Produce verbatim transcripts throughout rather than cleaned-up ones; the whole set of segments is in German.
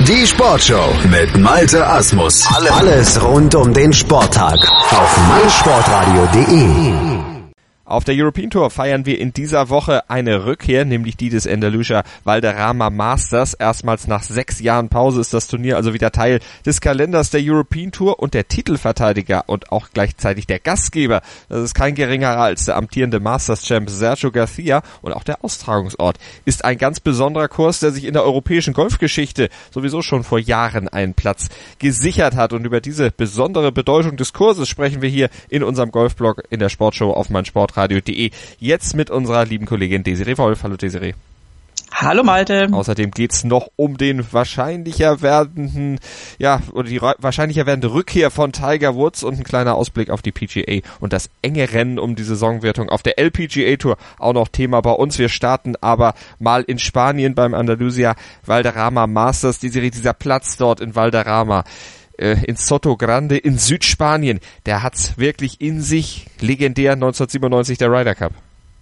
Die Sportshow mit Malte Asmus. Alles rund um den Sporttag auf meinsportradio punkt de. Auf der European Tour feiern wir in dieser Woche eine Rückkehr, nämlich die des Andalusia Valderrama Masters. Erstmals nach sechs Jahren Pause ist das Turnier also wieder Teil des Kalenders der European Tour und der Titelverteidiger und auch gleichzeitig der Gastgeber. Das ist kein geringerer als der amtierende Masters-Champ Sergio Garcia und auch der Austragungsort ist ein ganz besonderer Kurs, der sich in der europäischen Golfgeschichte sowieso schon vor Jahren einen Platz gesichert hat. Und über diese besondere Bedeutung des Kurses sprechen wir hier in unserem Golfblog in der Sportshow auf meinsportradio punkt de. Jetzt mit unserer lieben Kollegin Desiree Wolf. Hallo Desiree. Hallo Malte. Außerdem geht's noch um den wahrscheinlicher werdenden, ja, oder die wahrscheinlicher werdende Rückkehr von Tiger Woods und ein kleiner Ausblick auf die P G A und das enge Rennen um die Saisonwertung auf der L P G A Tour. Auch noch Thema bei uns. Wir starten aber mal in Spanien beim Andalusia Valderrama Masters. Desiree, dieser Platz dort in Valderrama, in Soto Grande in Südspanien, der hat's wirklich in sich. Legendär neunzehnhundertsiebenundneunzig der Ryder Cup.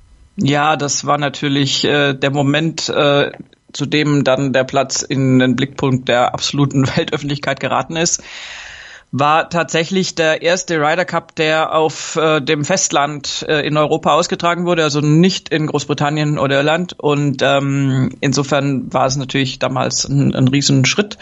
Ja, das war natürlich äh, der Moment, äh, zu dem dann der Platz in den Blickpunkt der absoluten Weltöffentlichkeit geraten ist. War tatsächlich der erste Ryder Cup, der auf äh, dem Festland äh, in Europa ausgetragen wurde, also nicht in Großbritannien oder Irland. Und ähm, insofern war es natürlich damals ein, ein Riesenschritt.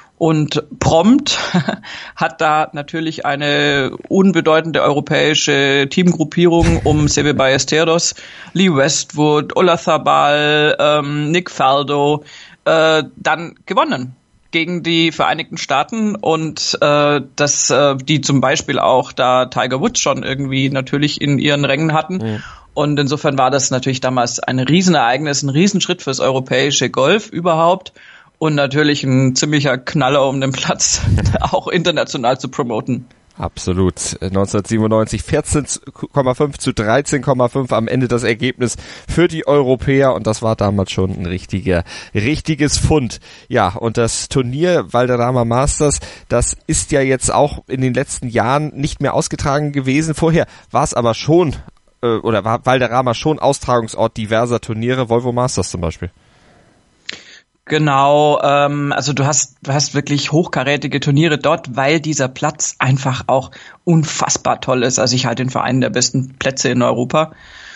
Und prompt hat da natürlich eine unbedeutende europäische Teamgruppierung um Seve Ballesteros, Lee Westwood, Olazabal, ähm, Nick Faldo äh, dann gewonnen gegen die Vereinigten Staaten und äh, das, äh, die zum Beispiel auch da Tiger Woods schon irgendwie natürlich in ihren Rängen hatten. Mhm. Und insofern war das natürlich damals ein Riesenereignis, ein Riesenschritt fürs europäische Golf überhaupt. Und natürlich ein ziemlicher Knaller, um den Platz auch international zu promoten. Absolut. neunzehnhundertsiebenundneunzig vierzehn Komma fünf zu dreizehn Komma fünf am Ende das Ergebnis für die Europäer und das war damals schon ein richtiger, richtiges Fund. Ja, und das Turnier Valderrama Masters, das ist ja jetzt auch in den letzten Jahren nicht mehr ausgetragen gewesen. Vorher war es aber schon, äh, oder war Valderrama schon Austragungsort diverser Turniere, Volvo Masters zum Beispiel. Genau, ähm, also du hast du hast wirklich hochkarätige Turniere dort, weil dieser Platz einfach auch unfassbar toll ist. Also ich halte ihn für einen der besten Plätze in Europa.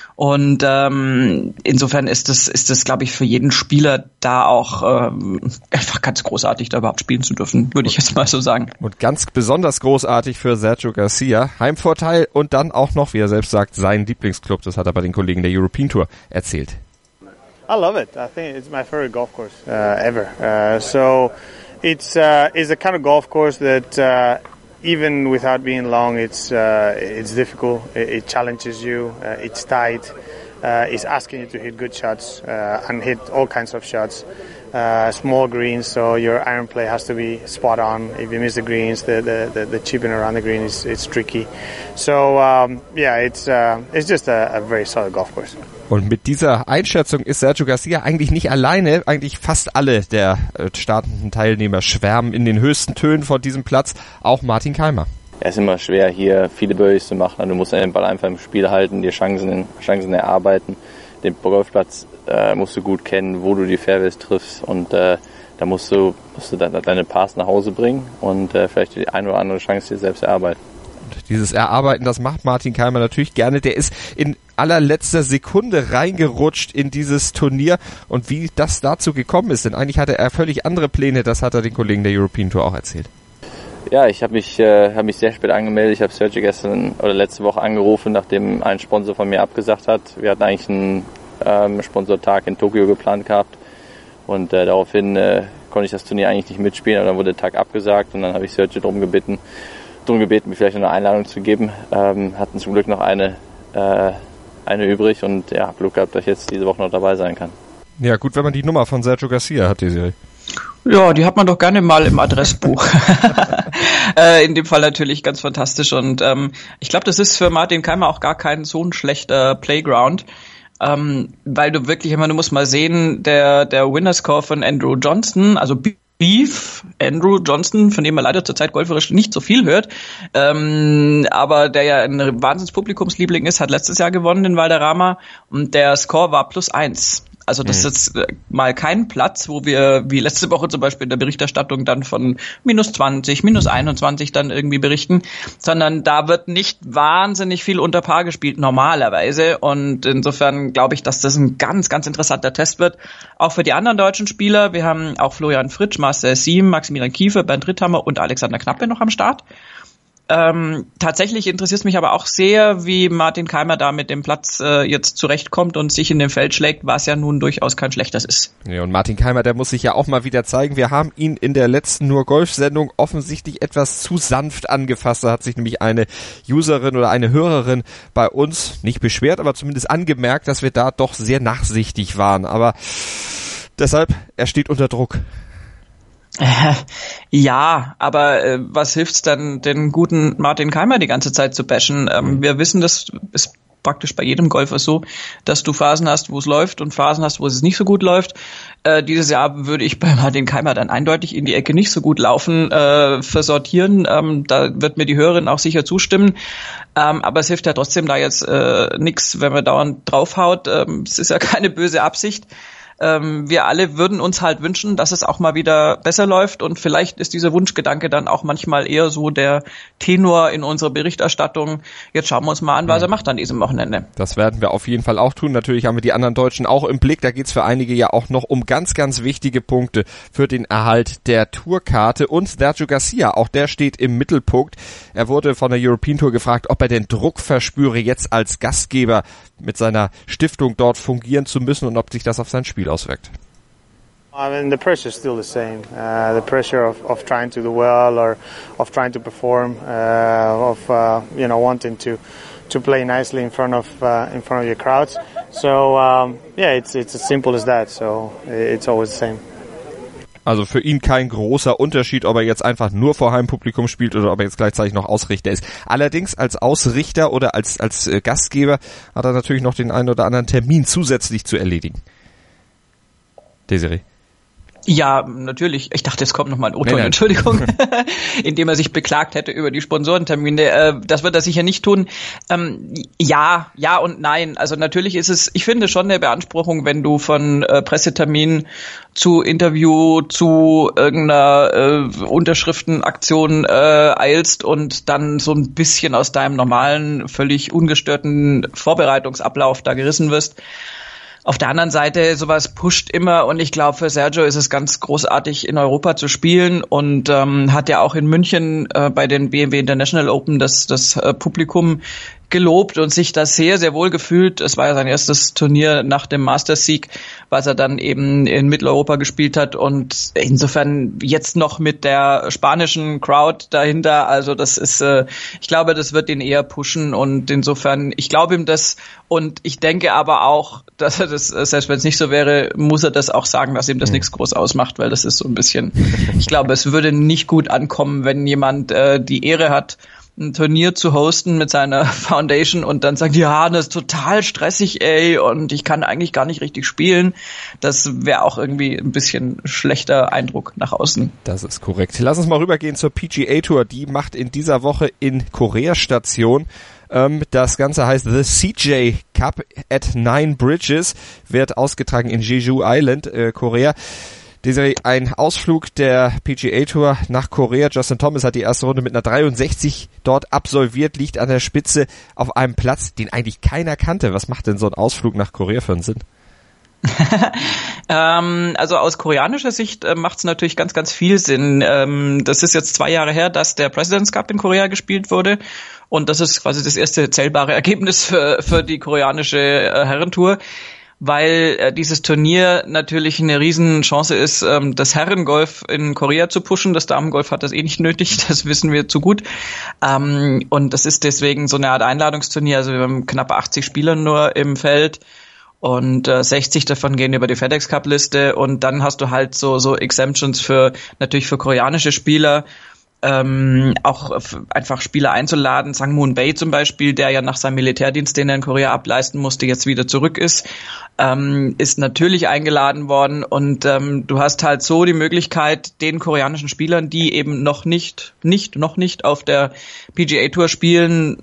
Und ähm, insofern ist das, ist das, glaube ich, für jeden Spieler da auch ähm, einfach ganz großartig, da überhaupt spielen zu dürfen, würde ich jetzt mal so sagen. Und ganz besonders großartig für Sergio Garcia. Heimvorteil und dann auch noch, wie er selbst sagt, sein Lieblingsclub. Das hat er bei den Kollegen der European Tour erzählt. I love it. I think it's my favorite golf course uh, ever. Uh, so it's uh, it's a kind of golf course that uh, even without being long, it's uh, it's difficult. It, it challenges you. Uh, it's tight. Uh, it's asking you to hit good shots uh, and hit all kinds of shots. Uh, small greens, so your iron play has to be spot on. If you miss the greens, the the, the, the chipping around the green is it's tricky. So um, yeah, it's uh, it's just a, a very solid golf course. Und mit dieser Einschätzung ist Sergio Garcia eigentlich nicht alleine. Eigentlich fast alle der äh, startenden Teilnehmer schwärmen in den höchsten Tönen von diesem Platz. Auch Martin Keimer. Es ist immer schwer, hier viele Birdies zu machen. Du musst den Ball einfach im Spiel halten, dir Chancen, Chancen erarbeiten. Den Golfplatz äh, musst du gut kennen, wo du die Fairways triffst. Und äh, da musst du, musst du de- deine Pars nach Hause bringen und äh, vielleicht die eine oder andere Chance dir selbst erarbeiten. Dieses Erarbeiten, das macht Martin Keimer natürlich gerne. Der ist in allerletzter Sekunde reingerutscht in dieses Turnier und wie das dazu gekommen ist. Denn eigentlich hatte er völlig andere Pläne, das hat er den Kollegen der European Tour auch erzählt. Ja, ich habe mich, äh, hab mich sehr spät angemeldet. Ich habe Sergio gestern oder letzte Woche angerufen, nachdem ein Sponsor von mir abgesagt hat. Wir hatten eigentlich einen ähm, Sponsortag in Tokio geplant gehabt und äh, daraufhin äh, konnte ich das Turnier eigentlich nicht mitspielen, aber dann wurde der Tag abgesagt und dann habe ich Sergio darum gebeten, darum gebeten, mir vielleicht noch eine Einladung zu geben. Ähm, hatten zum Glück noch eine, äh, eine übrig und ja, Glück gehabt, dass ich jetzt diese Woche noch dabei sein kann. Ja, gut, wenn man die Nummer von Sergio Garcia hat, die Serie. Ja, die hat man doch gerne mal im Adressbuch. äh, in dem Fall natürlich ganz fantastisch und ähm, ich glaube, das ist für Martin Keimer auch gar kein so ein schlechter Playground, ähm, weil du wirklich immer, du musst mal sehen, der der Winnerscore von Andrew Johnston, also Beef, Andrew Johnston, von dem man leider zurzeit golferisch nicht so viel hört, ähm, aber der ja ein Wahnsinns-Publikumsliebling ist, hat letztes Jahr gewonnen in Valderrama und der Score war plus eins. Also das mhm. ist jetzt mal kein Platz, wo wir wie letzte Woche zum Beispiel in der Berichterstattung dann von minus zwanzig, minus einundzwanzig dann irgendwie berichten, sondern da wird nicht wahnsinnig viel unter Paar gespielt normalerweise und insofern glaube ich, dass das ein ganz, ganz interessanter Test wird, auch für die anderen deutschen Spieler. Wir haben auch Florian Fritsch, Marcel Siem, Maximilian Kiefer, Bernd Ritthammer und Alexander Knappe noch am Start. Ähm, tatsächlich interessiert es mich aber auch sehr, wie Martin Keimer da mit dem Platz äh, jetzt zurechtkommt und sich in dem Feld schlägt, was ja nun durchaus kein schlechtes ist. Ja, und Martin Keimer, der muss sich ja auch mal wieder zeigen. Wir haben ihn in der letzten Nur-Golf-Sendung offensichtlich etwas zu sanft angefasst. Da hat sich nämlich eine Userin oder eine Hörerin bei uns nicht beschwert, aber zumindest angemerkt, dass wir da doch sehr nachsichtig waren. Aber deshalb, er steht unter Druck. Äh, ja, aber äh, was hilft's dann, den guten Martin Keimer die ganze Zeit zu bashen? Ähm, wir wissen, das ist praktisch bei jedem Golfer so, dass du Phasen hast, wo es läuft und Phasen hast, wo es nicht so gut läuft. Äh, dieses Jahr würde ich bei Martin Keimer dann eindeutig in die Ecke nicht so gut laufen, äh, versortieren. Ähm, da wird mir die Hörerin auch sicher zustimmen. Ähm, aber es hilft ja trotzdem da jetzt äh, nichts, wenn man dauernd draufhaut. Ähm, es ist ja keine böse Absicht. Ähm, wir alle würden uns halt wünschen, dass es auch mal wieder besser läuft und vielleicht ist dieser Wunschgedanke dann auch manchmal eher so der Tenor in unserer Berichterstattung. Jetzt schauen wir uns mal an, was er macht an diesem Wochenende. Das werden wir auf jeden Fall auch tun. Natürlich haben wir die anderen Deutschen auch im Blick. Da geht's für einige ja auch noch um ganz, ganz wichtige Punkte für den Erhalt der Tourkarte. Und Sergio Garcia, auch der steht im Mittelpunkt. Er wurde von der European Tour gefragt, ob er den Druck verspüre, jetzt als Gastgeber mit seiner Stiftung dort fungieren zu müssen und ob sich das auf sein Spiel auswirkt. I mean, the pressure is still the same. Uh, the pressure of, of trying to do well or of trying to perform, uh, of uh, you know wanting to to play nicely in front of uh, in front of your crowds. So um, yeah, it's it's as simple as that. So it's always the same. Also für ihn kein großer Unterschied, ob er jetzt einfach nur vor Heimpublikum spielt oder ob er jetzt gleichzeitig noch Ausrichter ist. Allerdings als Ausrichter oder als als äh, Gastgeber hat er natürlich noch den einen oder anderen Termin zusätzlich zu erledigen. Desiree. Ja, natürlich. Ich dachte, es kommt nochmal ein O-Ton, nein, nein. Entschuldigung, indem er sich beklagt hätte über die Sponsorentermine. Äh, das wird er sicher nicht tun. Ähm, ja, ja und nein. Also natürlich ist es, ich finde schon eine Beanspruchung, wenn du von äh, Pressetermin zu Interview zu irgendeiner äh, Unterschriftenaktion äh, eilst und dann so ein bisschen aus deinem normalen, völlig ungestörten Vorbereitungsablauf da gerissen wirst. Auf der anderen Seite, sowas pusht immer und ich glaube, für Sergio ist es ganz großartig, in Europa zu spielen und ähm, hat ja auch in München äh, bei den B M W International Open das, das äh, Publikum gelobt und sich da sehr, sehr wohl gefühlt. Es war ja sein erstes Turnier nach dem Masters-Sieg, was er dann eben in Mitteleuropa gespielt hat und insofern jetzt noch mit der spanischen Crowd dahinter, also das ist, äh, ich glaube, das wird ihn eher pushen und insofern, ich glaube ihm das und ich denke aber auch, dass er das, selbst wenn es nicht so wäre, muss er das auch sagen, dass ihm das mhm. nichts groß ausmacht, weil das ist so ein bisschen, ich glaube, es würde nicht gut ankommen, wenn jemand äh, die Ehre hat, ein Turnier zu hosten mit seiner Foundation und dann sagt, ja, das ist total stressig, ey, und ich kann eigentlich gar nicht richtig spielen. Das wäre auch irgendwie ein bisschen schlechter Eindruck nach außen. Das ist korrekt. Lass uns mal rübergehen zur P G A Tour. Die macht in dieser Woche in Korea Station. Das Ganze heißt The C J Cup at Nine Bridges, wird ausgetragen in Jeju Island, äh, Korea. Desiree, ein Ausflug der P G A Tour nach Korea. Justin Thomas hat die erste Runde mit einer dreiundsechzig dort absolviert, liegt an der Spitze auf einem Platz, den eigentlich keiner kannte. Was macht denn so ein Ausflug nach Korea für einen Sinn? ähm, also aus koreanischer Sicht äh, macht es natürlich ganz, ganz viel Sinn. Ähm, das ist jetzt zwei Jahre her, dass der President's Cup in Korea gespielt wurde. Und das ist quasi das erste zählbare Ergebnis für, für die koreanische äh, Herrentour. Weil äh, dieses Turnier natürlich eine Riesenchance ist, ähm, das Herrengolf in Korea zu pushen. Das Damengolf hat das eh nicht nötig, das wissen wir zu gut. Ähm, und das ist deswegen so eine Art Einladungsturnier. Also wir haben knapp achtzig Spieler nur im Feld und äh, sechzig davon gehen über die FedEx Cup Liste. Und dann hast du halt so so Exemptions für natürlich für koreanische Spieler. Ähm, auch einfach Spieler einzuladen, Sang-Moon Bae zum Beispiel, der ja nach seinem Militärdienst, den er in Korea ableisten musste, jetzt wieder zurück ist, ähm, ist natürlich eingeladen worden und ähm, du hast halt so die Möglichkeit, den koreanischen Spielern, die eben noch nicht, nicht, noch nicht auf der P G A Tour spielen,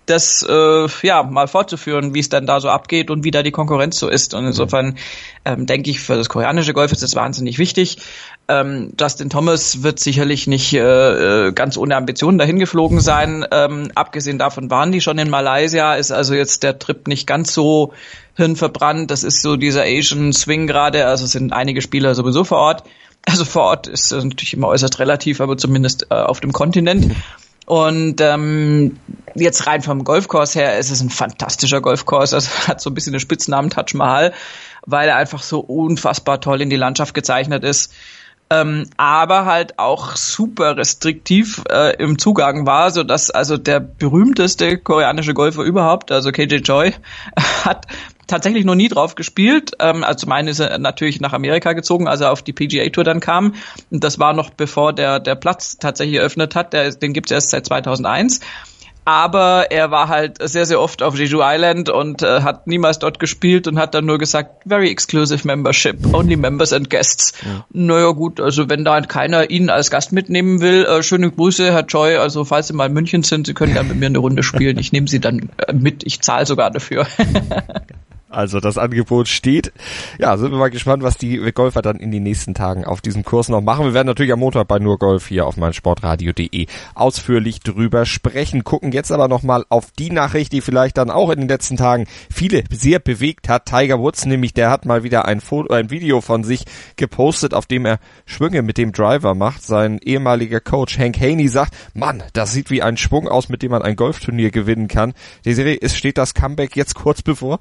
das äh, ja mal fortzuführen, wie es dann da so abgeht und wie da die Konkurrenz so ist. Und insofern ähm, denke ich, für das koreanische Golf ist das wahnsinnig wichtig. Ähm, Justin Thomas wird sicherlich nicht äh, ganz ohne Ambitionen dahin geflogen sein. Ähm, abgesehen davon waren die schon in Malaysia, ist also jetzt der Trip nicht ganz so hirnverbrannt. Das ist so dieser Asian Swing gerade, also sind einige Spieler sowieso vor Ort. Also vor Ort ist das natürlich immer äußerst relativ, aber zumindest äh, auf dem Kontinent. Und ähm, jetzt rein vom Golfkurs her ist es ein fantastischer Golfkurs. Also hat so ein bisschen den Spitznamen Taj Mahal, weil er einfach so unfassbar toll in die Landschaft gezeichnet ist. Ähm, aber halt auch super restriktiv äh, im Zugang war, so dass also der berühmteste koreanische Golfer überhaupt, also K J Choi, hat tatsächlich noch nie drauf gespielt. Ähm, also zum einen ist er natürlich nach Amerika gezogen, als er auf die P G A Tour dann kam. Und das war noch bevor der der Platz tatsächlich eröffnet hat. Der, den gibt's erst seit zweitausendeins. Aber er war halt sehr, sehr oft auf Jeju Island und äh, hat niemals dort gespielt und hat dann nur gesagt, very exclusive membership, only members and guests. Ja. Naja gut, also wenn da keiner ihn als Gast mitnehmen will, äh, schöne Grüße, Herr Choi, also falls Sie mal in München sind, Sie können gerne mit mir eine Runde spielen, ich nehme Sie dann äh, mit, ich zahle sogar dafür. Also das Angebot steht. Ja, sind wir mal gespannt, was die Golfer dann in den nächsten Tagen auf diesem Kurs noch machen. Wir werden natürlich am Montag bei Nur Golf hier auf meinsportradio punkt de ausführlich drüber sprechen. Gucken jetzt aber nochmal auf die Nachricht, die vielleicht dann auch in den letzten Tagen viele sehr bewegt hat. Tiger Woods nämlich, der hat mal wieder ein Foto, ein Video von sich gepostet, auf dem er Schwünge mit dem Driver macht. Sein ehemaliger Coach Hank Haney sagt, Mann, das sieht wie ein Schwung aus, mit dem man ein Golfturnier gewinnen kann. Die Serie, ist, steht das Comeback jetzt kurz bevor?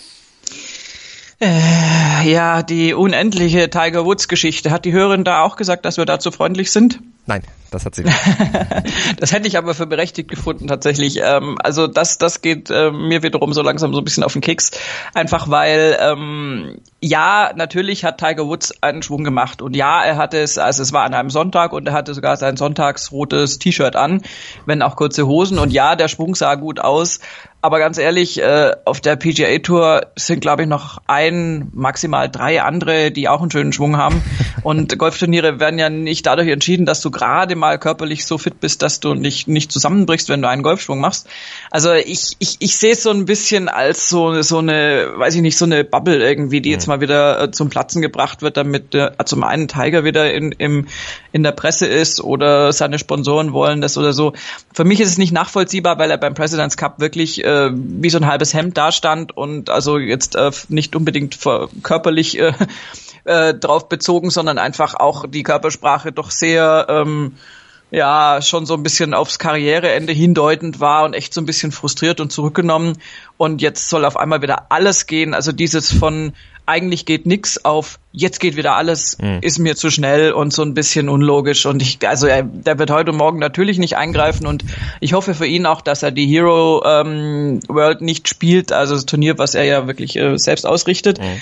Äh, ja, die unendliche Tiger Woods Geschichte. Hat die Hörerin da auch gesagt, dass wir da zu freundlich sind? Nein, das hat sie nicht. Das hätte ich aber für berechtigt gefunden tatsächlich. Ähm, also das das geht äh, mir wiederum so langsam so ein bisschen auf den Keks. Einfach weil, ähm, ja, natürlich hat Tiger Woods einen Schwung gemacht. Und ja, er hatte es, also es war an einem Sonntag und er hatte sogar sein sonntagsrotes T-Shirt an, wenn auch kurze Hosen. Und ja, der Schwung sah gut aus. Aber ganz ehrlich, äh, auf der P G A Tour sind, glaube ich, noch ein, maximal drei andere, die auch einen schönen Schwung haben. Und Golfturniere werden ja nicht dadurch entschieden, dass du gerade mal körperlich so fit bist, dass du nicht nicht zusammenbrichst, wenn du einen Golfschwung machst. Also ich ich ich sehe es so ein bisschen als so so eine, weiß ich nicht, so eine Bubble irgendwie, die jetzt mal wieder äh, zum Platzen gebracht wird, damit äh, zum einen Tiger wieder in im in der Presse ist oder seine Sponsoren wollen das oder so. Für mich ist es nicht nachvollziehbar, weil er beim President's Cup wirklich äh, wie so ein halbes Hemd dastand und also jetzt äh, nicht unbedingt körperlich äh, äh, drauf bezogen, sondern einfach auch die Körpersprache doch sehr ähm, ja schon so ein bisschen aufs Karriereende hindeutend war und echt so ein bisschen frustriert und zurückgenommen. Und jetzt soll auf einmal wieder alles gehen. Also dieses von eigentlich geht nix auf jetzt geht wieder alles, mhm. ist mir zu schnell und so ein bisschen unlogisch. Und ich, also er, der wird heute und morgen natürlich nicht eingreifen und ich hoffe für ihn auch, dass er die Hero ähm, World nicht spielt, also das Turnier, was er ja wirklich äh, selbst ausrichtet. Mhm.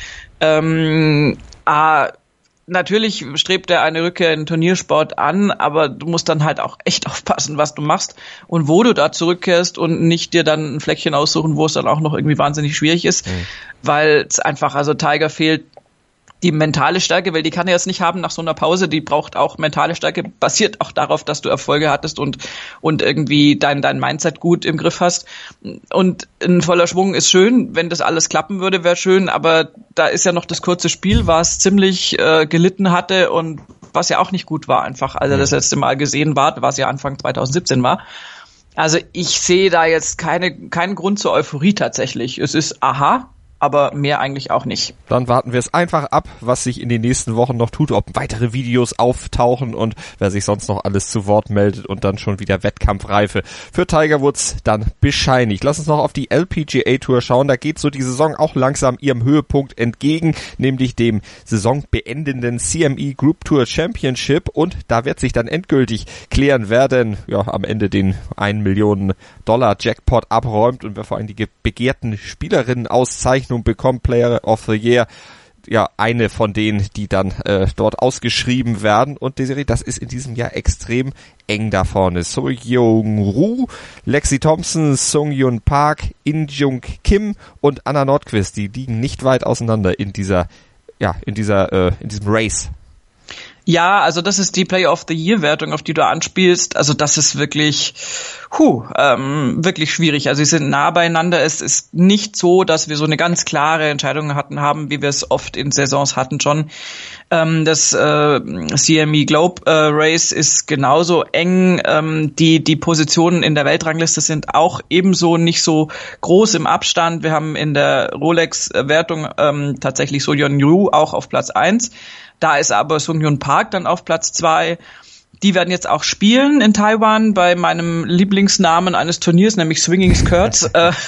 Ähm, ah, Natürlich strebt er eine Rückkehr in den Turniersport an, aber du musst dann halt auch echt aufpassen, was du machst und wo du da zurückkehrst und nicht dir dann ein Fleckchen aussuchen, wo es dann auch noch irgendwie wahnsinnig schwierig ist, mhm. weil es einfach, also Tiger fehlt die mentale Stärke, weil die kann er jetzt nicht haben nach so einer Pause, die braucht auch mentale Stärke, basiert auch darauf, dass du Erfolge hattest und und irgendwie dein dein Mindset gut im Griff hast. Und ein voller Schwung ist schön, wenn das alles klappen würde, wäre schön, aber da ist ja noch das kurze Spiel, was ziemlich äh, gelitten hatte und was ja auch nicht gut war einfach, als er das letzte Mal gesehen war, was ja Anfang zweitausendsiebzehn war. Also ich sehe da jetzt keine keinen Grund zur Euphorie tatsächlich. Es ist aha, aber mehr eigentlich auch nicht. Dann warten wir es einfach ab, was sich in den nächsten Wochen noch tut, ob weitere Videos auftauchen und wer sich sonst noch alles zu Wort meldet und dann schon wieder Wettkampfreife für Tiger Woods dann bescheinigt. Lass uns noch auf die L P G A Tour schauen, da geht so die Saison auch langsam ihrem Höhepunkt entgegen, nämlich dem saisonbeendenden C M E Group Tour Championship und da wird sich dann endgültig klären, wer denn ja, am Ende den ein Million Dollar Jackpot abräumt und wer vor allem die begehrten Spielerinnen Auszeichnung bekommt, Player of the Year, ja, eine von denen, die dann äh, dort ausgeschrieben werden. Und die Serie, das ist in diesem Jahr extrem eng da vorne. So Young-Ru, Lexi Thompson, Sung-Yun Park, In-Jung Kim und Anna Nordqvist, die liegen nicht weit auseinander in dieser, ja, in dieser, äh, in diesem Race. Ja, also das ist die Player of the Year Wertung, auf die du anspielst. Also das ist wirklich, huh, ähm, wirklich schwierig. Also sie sind nah beieinander. Es ist nicht so, dass wir so eine ganz klare Entscheidung hatten haben, wie wir es oft in Saisons hatten schon. Ähm, das äh, C M E Globe äh, Race ist genauso eng. Ähm, die die Positionen in der Weltrangliste sind auch ebenso nicht so groß im Abstand. Wir haben in der Rolex-Wertung ähm, tatsächlich So Yeon Ryu auch auf Platz eins. Da ist aber Sung-Hyun Park dann auf Platz zwei. Die werden jetzt auch spielen in Taiwan bei meinem Lieblingsnamen eines Turniers, nämlich Swinging Skirts.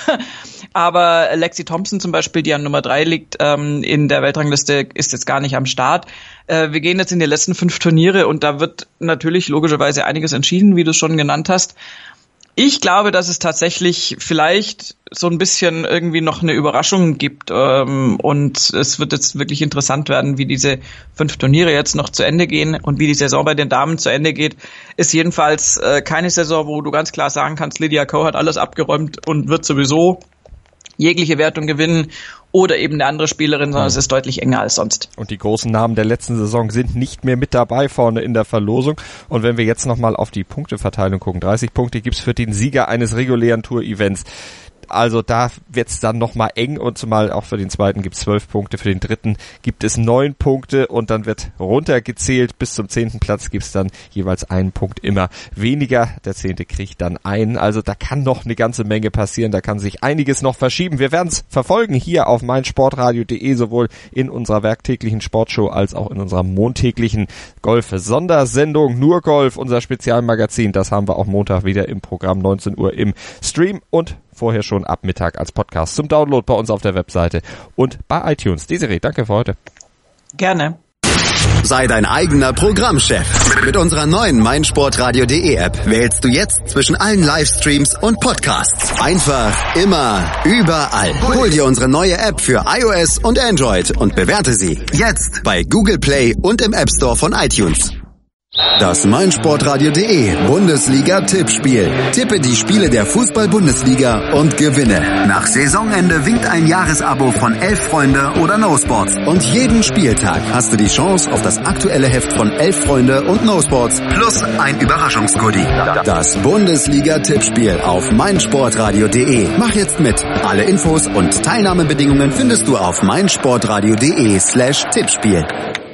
Aber Lexi Thompson zum Beispiel, die an Nummer drei liegt, ähm, in der Weltrangliste, ist jetzt gar nicht am Start. Äh, wir gehen jetzt in die letzten fünf Turniere und da wird natürlich logischerweise einiges entschieden, wie du es schon genannt hast. Ich glaube, dass es tatsächlich vielleicht so ein bisschen irgendwie noch eine Überraschung gibt ähm, und es wird jetzt wirklich interessant werden, wie diese fünf Turniere jetzt noch zu Ende gehen und wie die Saison bei den Damen zu Ende geht. Ist jedenfalls äh, keine Saison, wo du ganz klar sagen kannst, Lydia Ko hat alles abgeräumt und wird sowieso jegliche Wertung gewinnen oder eben eine andere Spielerin, sondern es ist deutlich enger als sonst. Und die großen Namen der letzten Saison sind nicht mehr mit dabei vorne in der Verlosung. Und wenn wir jetzt nochmal auf die Punkteverteilung gucken, dreißig Punkte gibt's für den Sieger eines regulären Tour-Events. Also da wird's dann nochmal eng und zumal auch für den zweiten gibt's zwölf Punkte, für den dritten gibt es neun Punkte und dann wird runtergezählt. Bis zum zehnten Platz gibt's dann jeweils einen Punkt immer weniger. Der zehnte kriegt dann einen. Also da kann noch eine ganze Menge passieren, da kann sich einiges noch verschieben. Wir werden's verfolgen hier auf meinsportradio punkt de, sowohl in unserer werktäglichen Sportshow als auch in unserer montäglichen Golf-Sondersendung. Nur Golf, unser Spezialmagazin, das haben wir auch Montag wieder im Programm, neunzehn Uhr im Stream und vorher schon ab Mittag als Podcast zum Download bei uns auf der Webseite und bei iTunes. Desiree, danke für heute. Gerne. Sei dein eigener Programmchef. Mit unserer neuen meinsportradio punkt de App wählst du jetzt zwischen allen Livestreams und Podcasts. Einfach, immer, überall. Hol dir unsere neue App für iOS und Android und bewerte sie jetzt bei Google Play und im App Store von iTunes. Das meinsportradio punkt de Bundesliga-Tippspiel. Tippe die Spiele der Fußball-Bundesliga und gewinne. Nach Saisonende winkt ein Jahresabo von Elf Freunde oder No Sports. Und jeden Spieltag hast du die Chance auf das aktuelle Heft von Elf Freunde und No Sports plus ein Überraschungsgoodie. Das Bundesliga-Tippspiel auf meinsportradio punkt de. Mach jetzt mit. Alle Infos und Teilnahmebedingungen findest du auf meinsportradio punkt de slash Tippspiel.